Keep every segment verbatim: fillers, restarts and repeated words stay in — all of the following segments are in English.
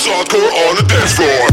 hardcore on the dance floor.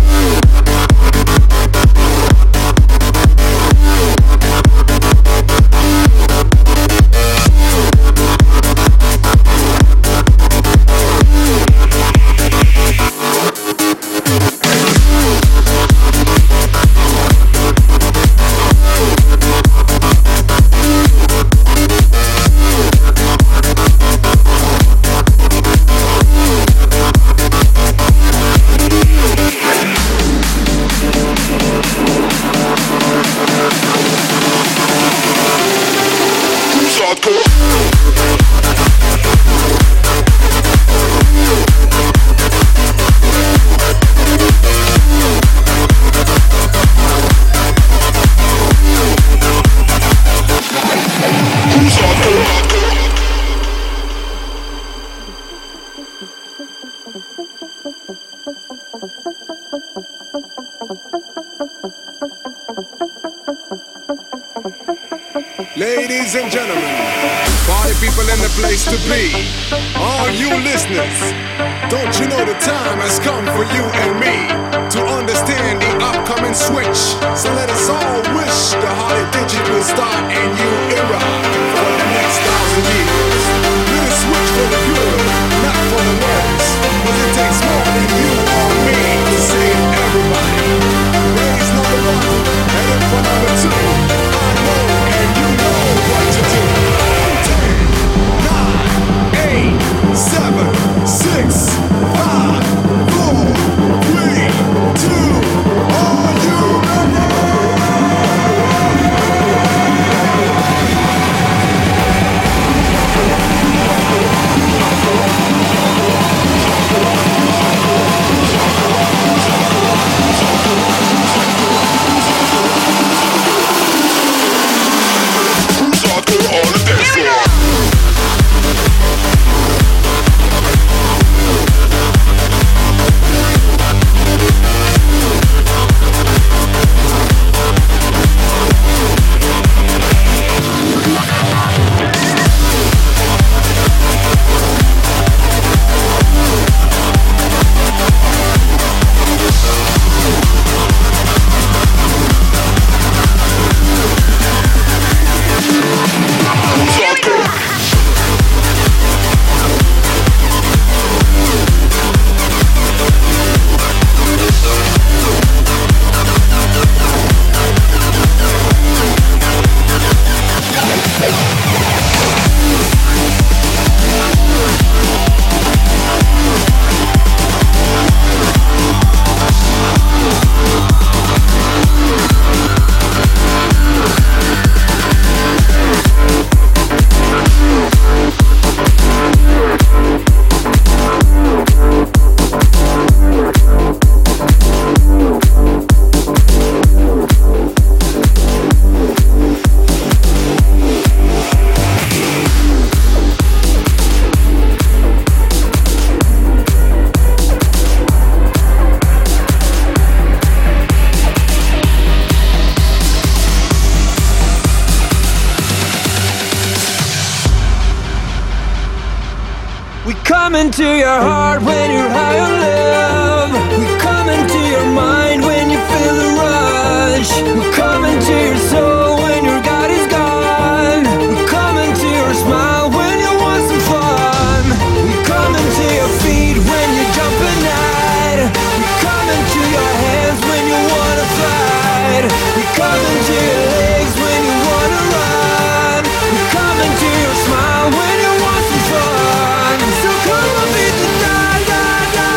Ladies and gentlemen, party people in the place to be, all you listeners, don't you know the time has come for you and me to understand the upcoming switch? So let us all wish the Harley Digital start a new era for the next thousand years. Let us switch for the good, not for the worse, cause it takes more than you or me to save everybody. Ladies number one, heading for number two. I know and you know what to do. Ten, nine, eight, seven, six, five, four, three, two, are you ready? Into your heart when you're high on love. We come into your mind when you feel the rush. We come into your soul when your God is gone. We come into your smile when you want some fun. We come into your feet when you're jumping at. We come into your hands when you wanna fight. We come into your legs when you wanna run. We come into your smile when you want some fun. So come on, beat the da da da.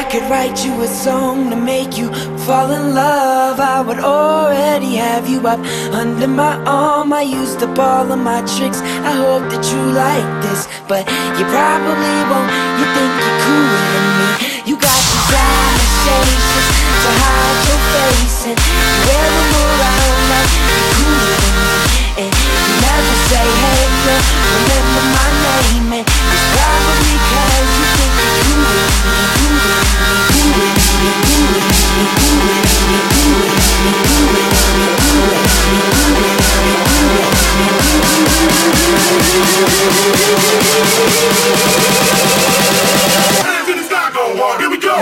could write you a song to make you fall in love, I would already have you up under my arm. I used up all of my tricks, I hope that you like this, but you probably won't. You think you're cooler than me. You got designer shades just to hide your face, and you wear them around like you're cooler than me. And you never say, hey girl, remember my name. And it's probably cause you think you're cooler than me, cooler than me, cooler than me, cooler than me, cooler than me, cooler than me, cooler than me, cooler than me, cooler than me, cooler than me. Hands in the sky, go on, here we go.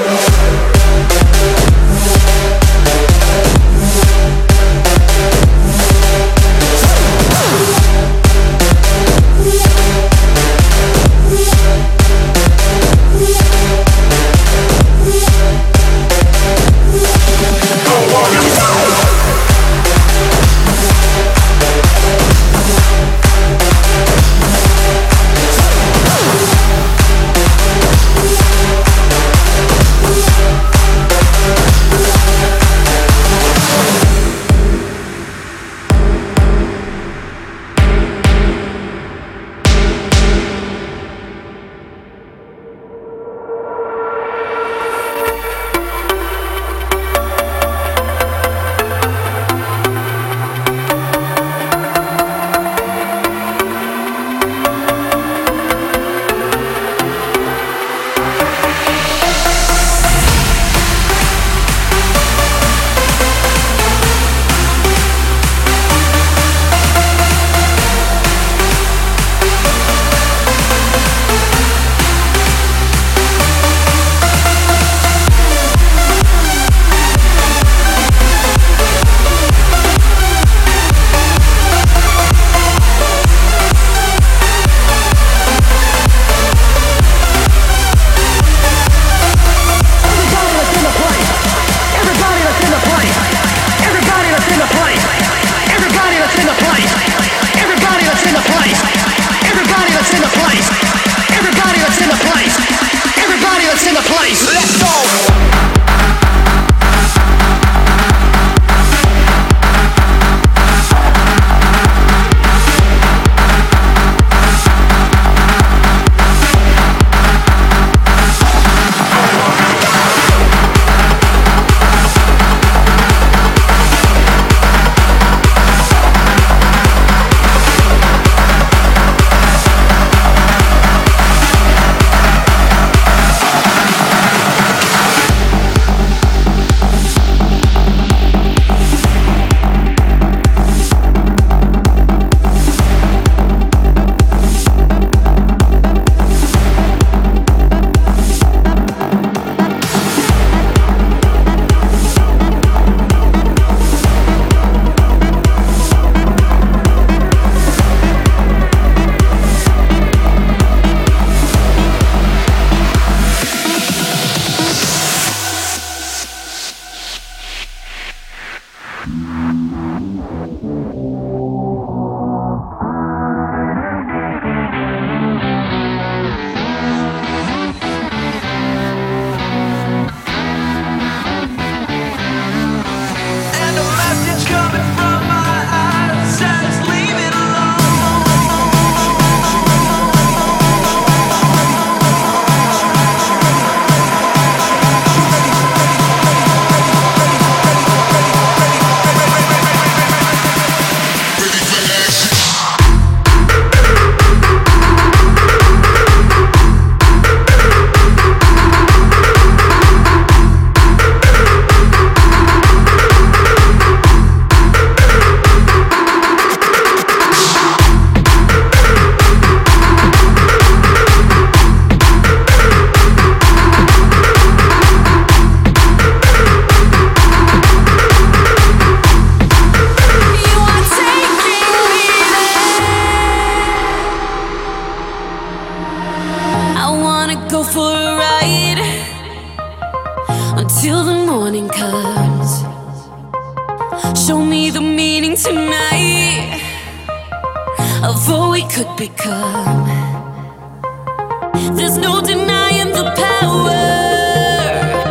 till the morning comes. Show me the meaning tonight of what we could become. There's no denying the power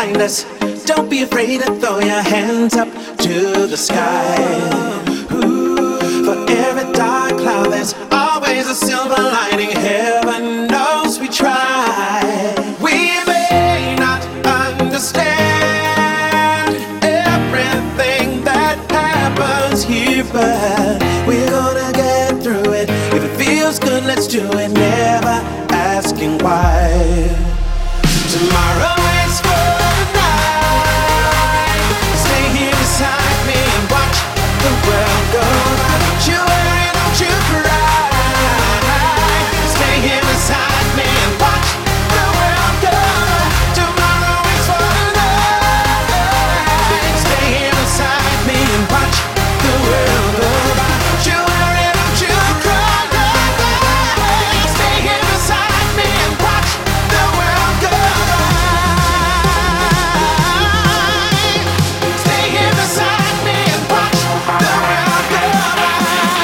behind us. Don't be afraid to throw your hands up to the sky. Ooh, for every dark cloud, there's always a silver lining. Heaven knows we try. We may not understand everything that happens here, but we're gonna get through it. If it feels good, let's do it. Never asking why. Tomorrow is for tonight. Stay here beside me and watch the world go by. Don't you worry, don't you cry. Stay here beside me and watch the world go by. Tomorrow is for tonight. Stay here beside me and watch the world go by. Don't you worry, don't you cry. Stay here beside me and watch the world go by. Stay here beside me and watch the world go by.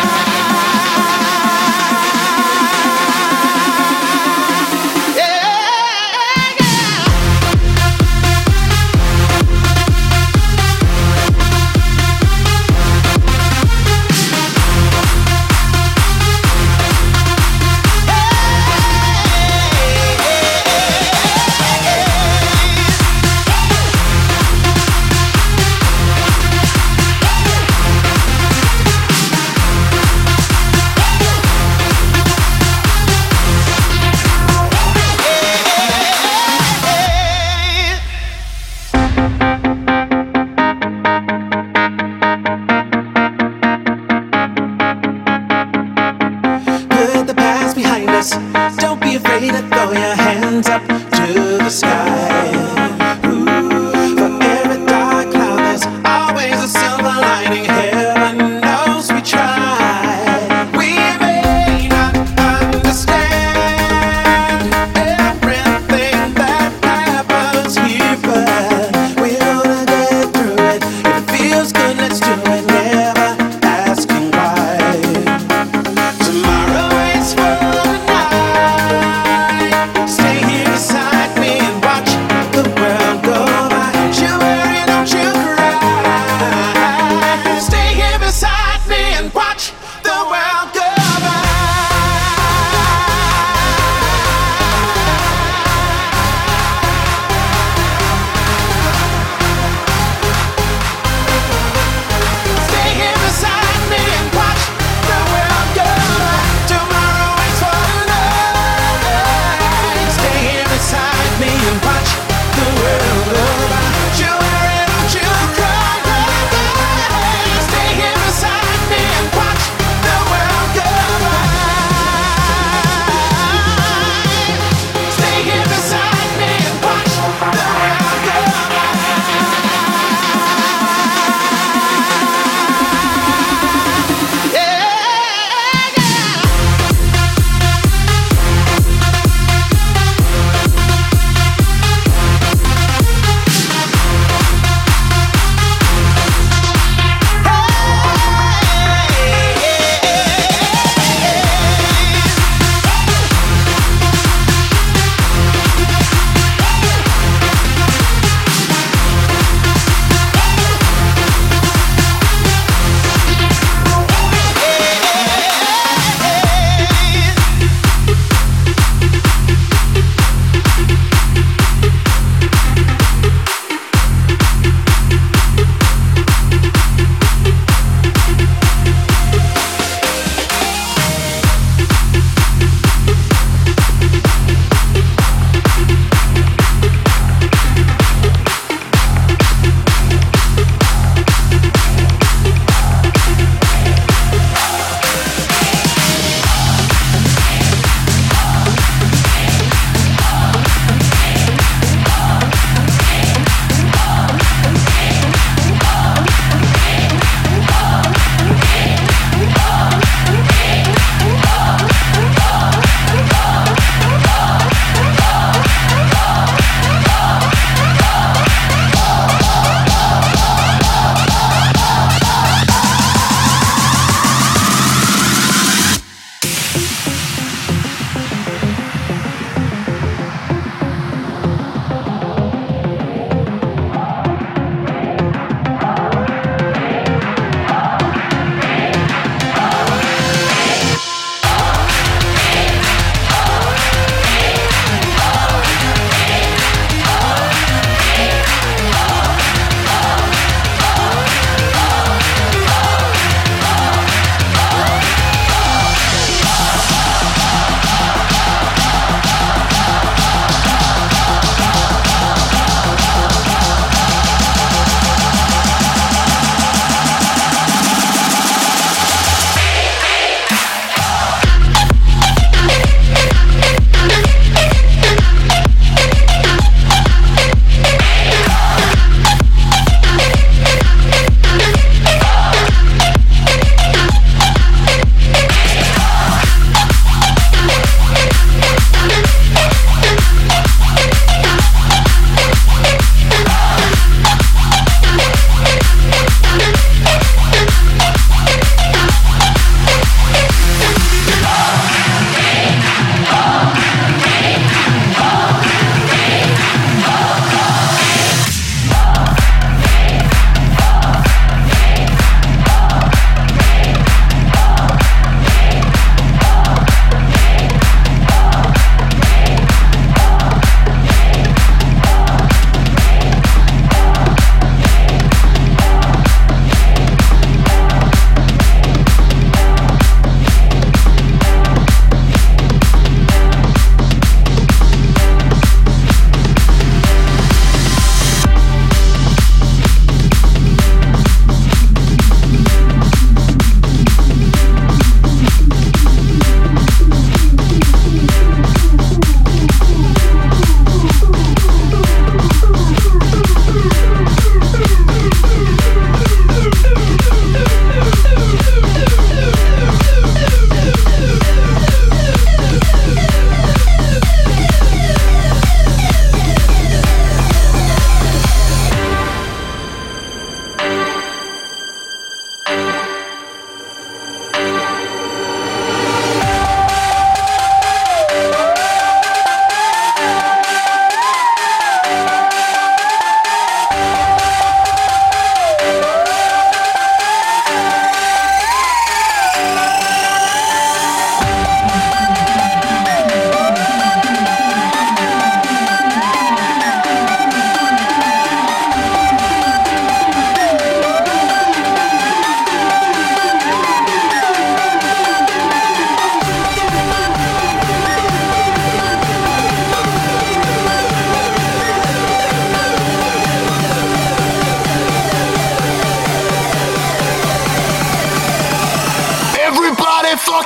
Yeah, put the past behind us. Don't be afraid to throw your hands up to the sky. Ooh, for every dark cloud, there's always a silver lining. Heaven knows we try. We may not understand everything that happens here, but we're gonna get through it. If it feels good, let's do it. Never asking why. Tomorrow is for tonight. Stay here beside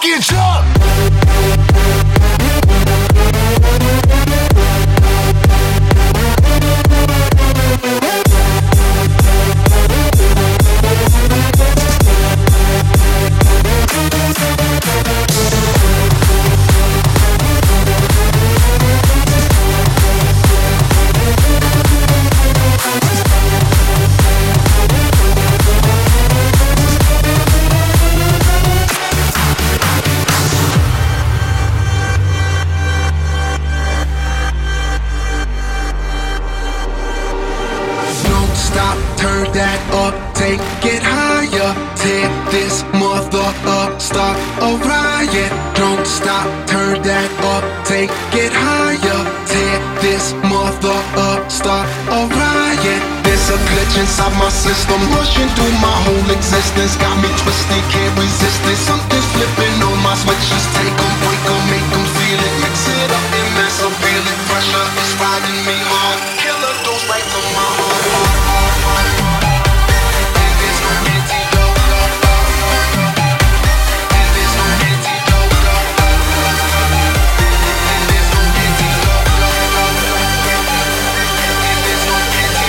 package up. Inside my system, rushing through my whole existence. Got me twisted, can't resist it. Something's flipping on my switches. Take 'em, break 'em, make 'em feel it. Mix it up and mess up, feel it. Pressure is riding me hard. Killer goes right to my heart. And there's no antidote. And there's no antidote. And there's no antidote. And there's no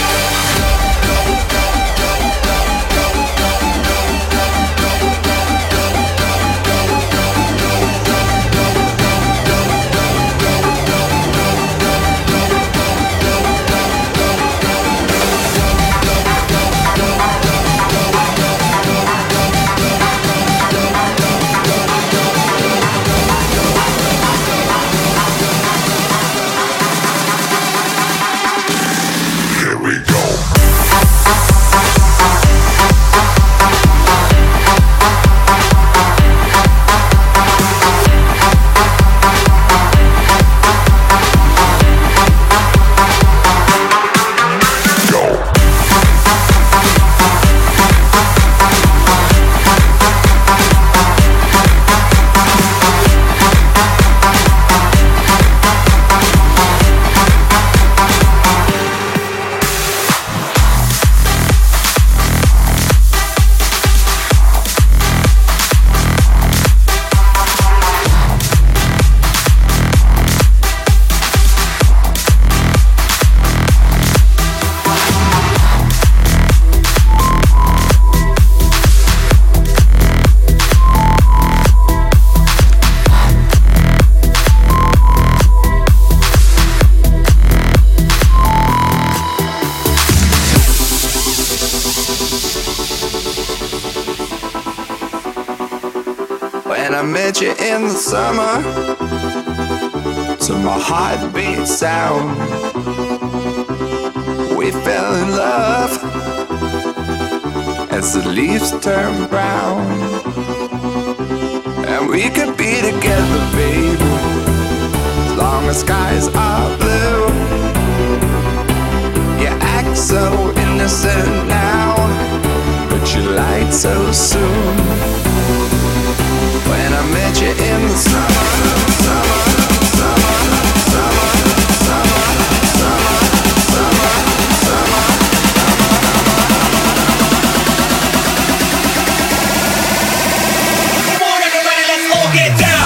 met you in the summer, to my heartbeat sound. We fell in love as the leaves turn brown. And we could be together, baby, as long as skies are blue. You act so innocent now, but you lied so soon. When I met you in the summer, summer, summer, summer, summer, summer, summer, summer. Come on, everybody, let's all get down.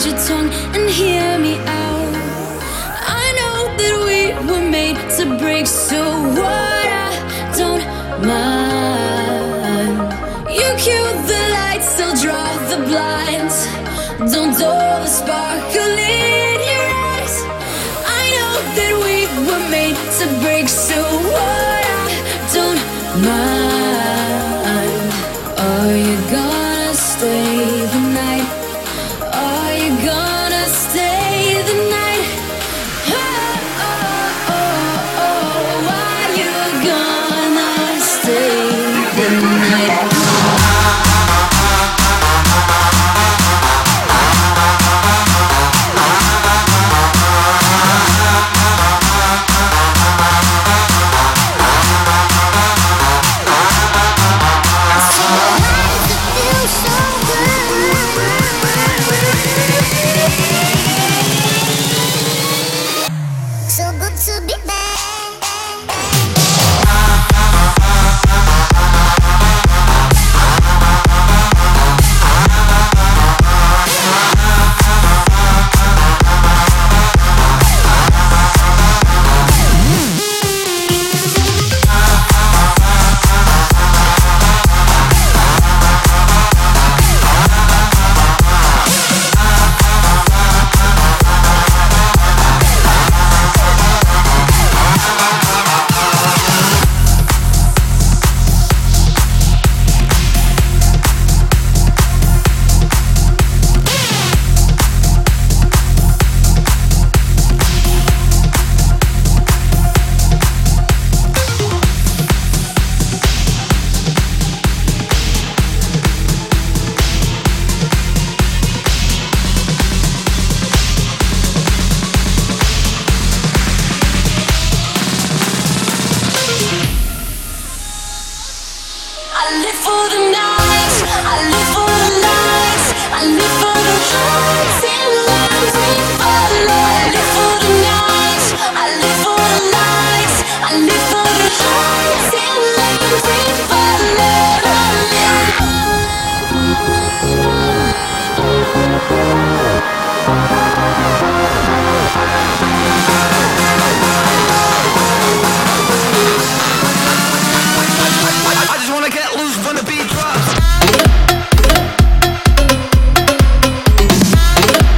your tongue and hear me out. I know that we were made to break, so what? I don't mind. You cue the lights, I'll draw the blinds. Don't dull the sparkle in your eyes. I know that we were made to break, so what? I don't mind. Are you gonna stay the night? Are you gonna stay the night? Oh, oh, oh, oh. Are you gonna stay the night? We'll be right back.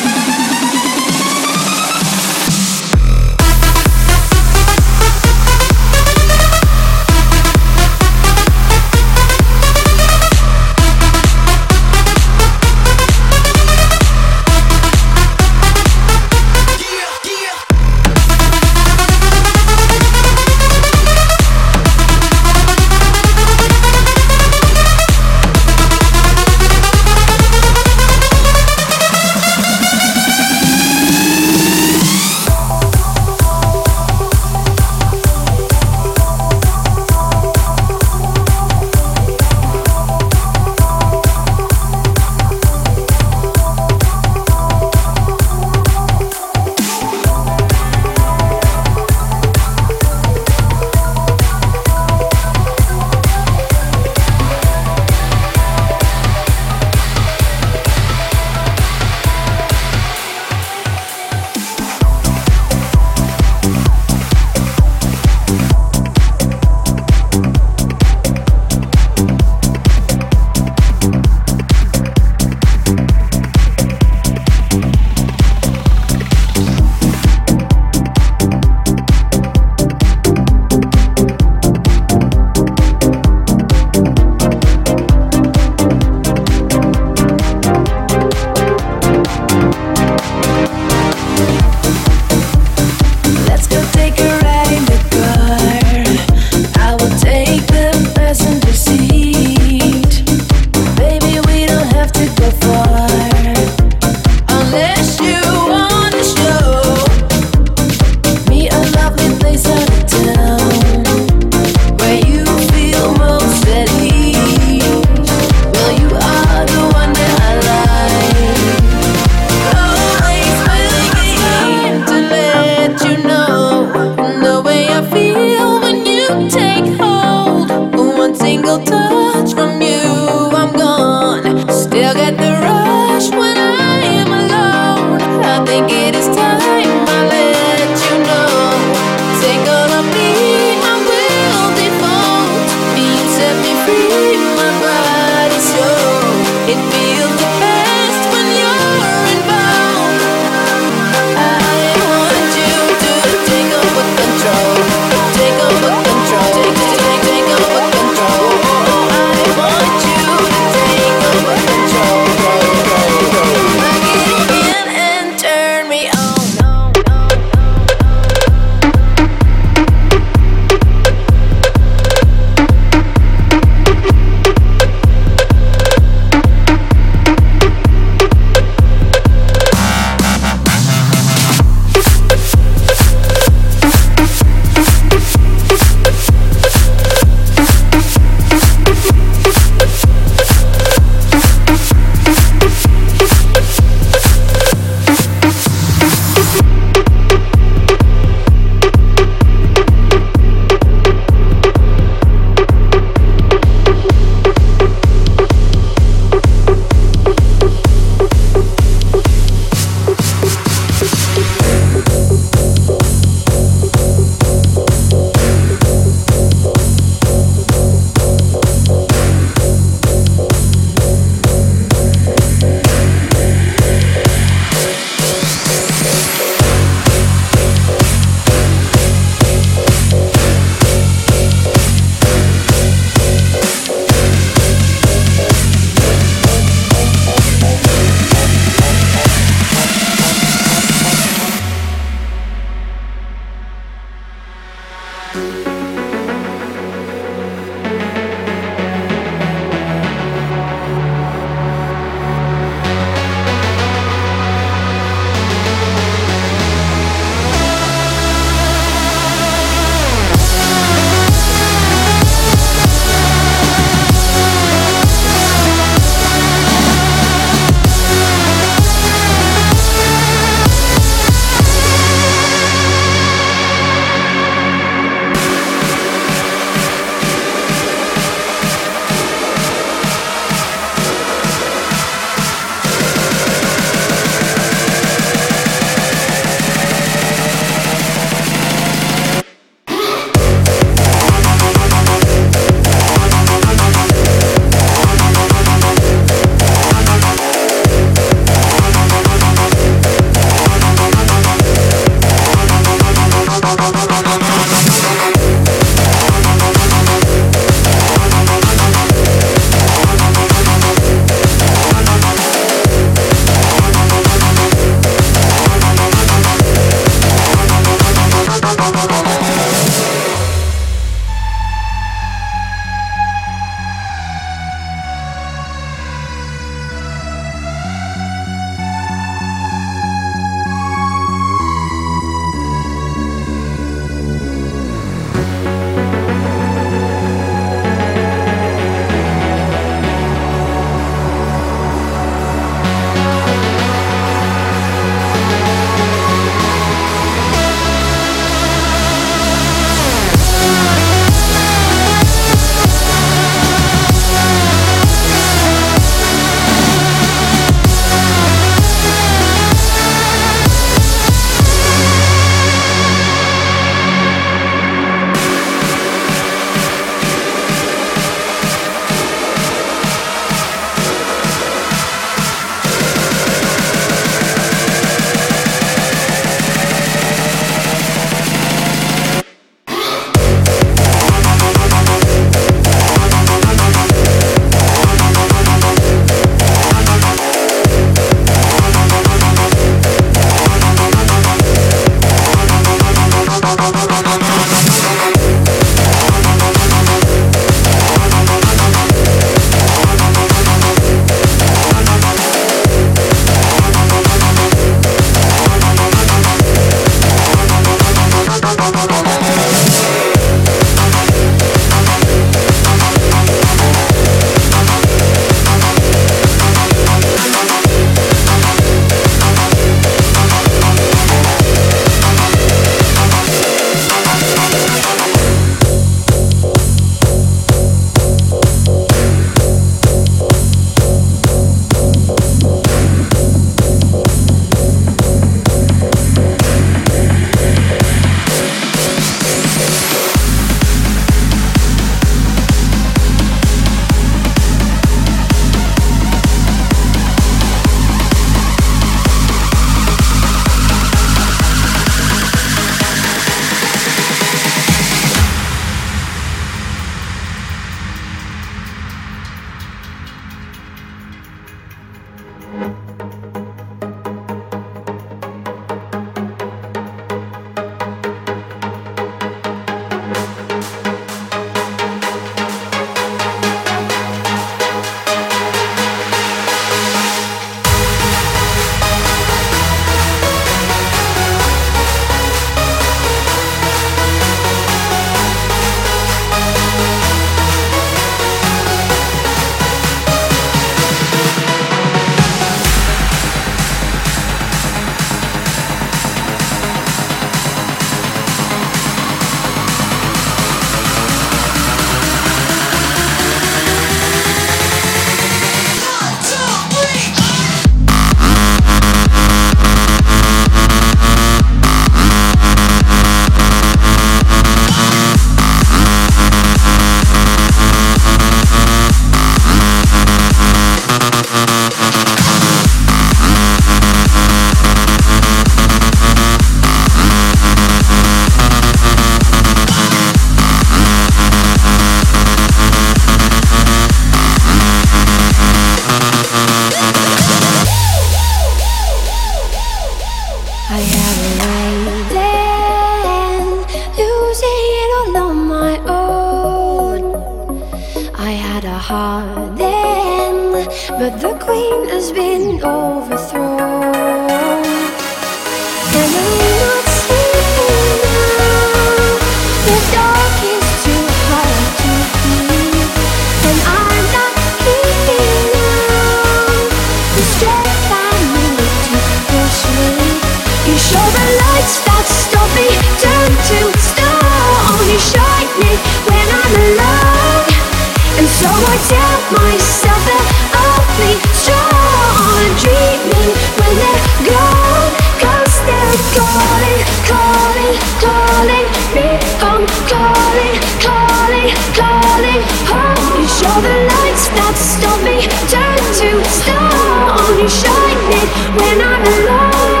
had a heart then, but the queen has been overthrown. And I'm not sleeping now. The dark is too hard to breathe, and I'm not keeping on the strength I need to push me. You show the lights that stop me, turn to stone. You shine me when I'm alone, and so I tell myself that I'll be strong. Dreaming when they're gone, 'cause they're calling, calling, calling me. I'm calling, calling, calling home. You show the lights that stop me, turn to stone. You shine me when I'm alone.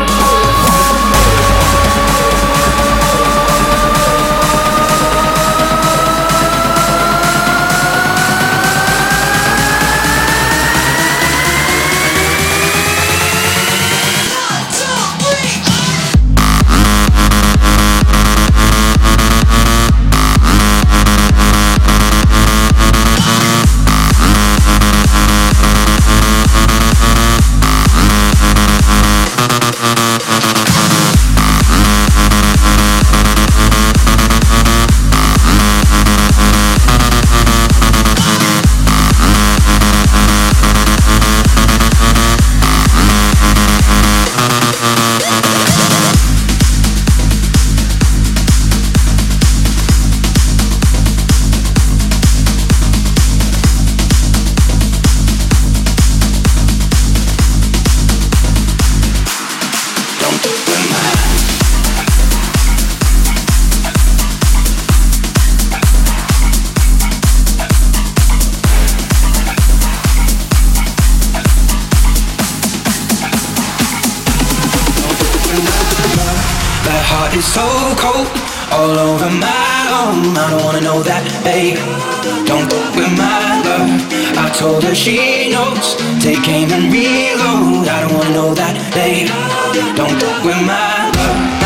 It's so cold, all over my arm. I don't wanna know that, babe. Don't go with my love. I told her she knows. Take aim and reload. I don't wanna know that, babe. Don't go with my love.